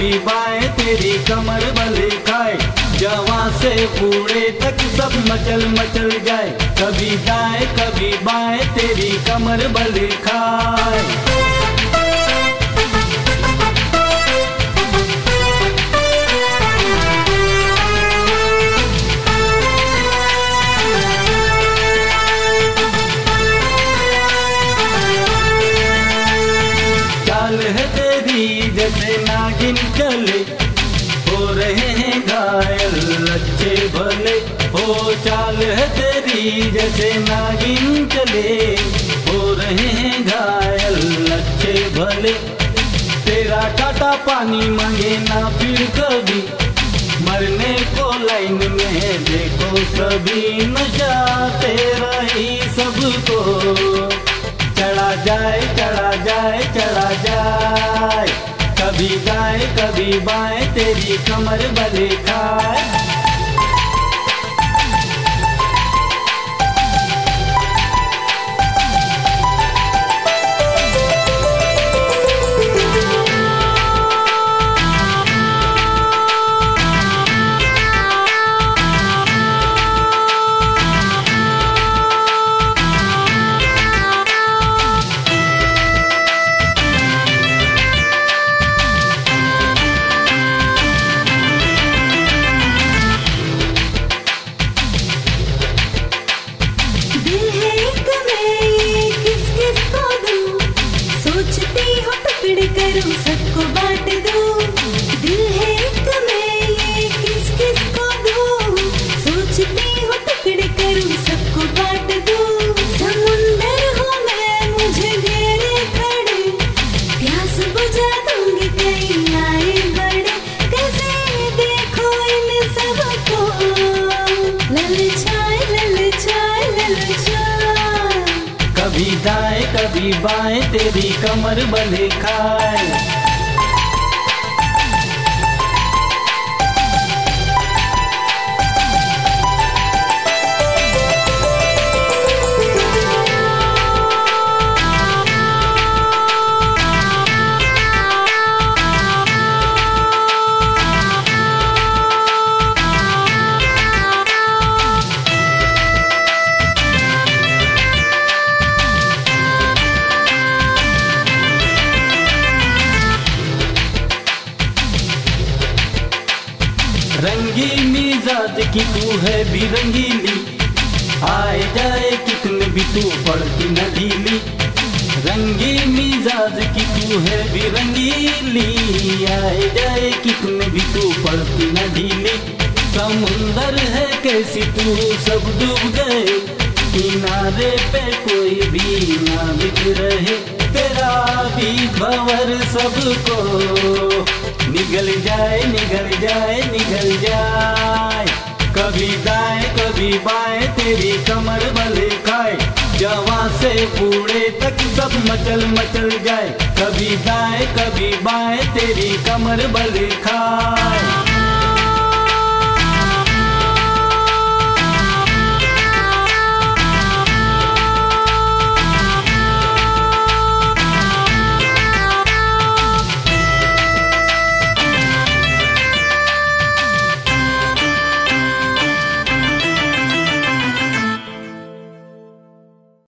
कभी बाएं तेरी कमर बल खाए, जवां से बूढ़े तक सब मचल मचल जाए। कभी दाएं कभी बाएं तेरी कमर बल खाए। चाल है तेरी जैसे नागिन चले, हो रहे हैं घायल अच्छे भले। हो चाल है तेरी जैसे नागिन चले, हो रहे हैं घायल अच्छे भले। तेरा काटा पानी मांगे ना फिर कभी, मरने को लाइन में देखो सभी। नशा तेरा ही सबको चढ़ा जाए चढ़ा जाए चढ़ा जाए। कभी दाएं कभी बाएं तेरी कमर बल खाए। करूं सबको बांट दूं, दिल है एक मैं ये किस किस को दूं। सोचती हूँ टुकड़े करूं सबको बांट दूं। समुंदर हूँ मैं मुझे घेरे खड़े, प्यास बुझा दूंगी कहीं आए बड़े। कैसे देखो इन सबको ललचाए ललचाए ललचाए। कभी दाएं कभी बाएं तेरी कमर बल खाए। रंगी मिजाज की तू है भी रंगीली, आए जाए कितने भी तू पड़ती न ढीली। रंगी मिजाज की तू है भी रंगीली, आए जाए कितने भी तू पड़ती न ढीली। समुंदर है कैसी तू सब डूब गए, किनारे पे कोई भी ना बिक रहे। तेरा भी भंवर सबको निगल जाए निगल जाए निगल जाए। कभी दाएं कभी बाएं तेरी कमर बल खाए, जवां से बूढ़े तक सब मचल मचल जाए। कभी दाएं कभी बाएं तेरी कमर बल खाए।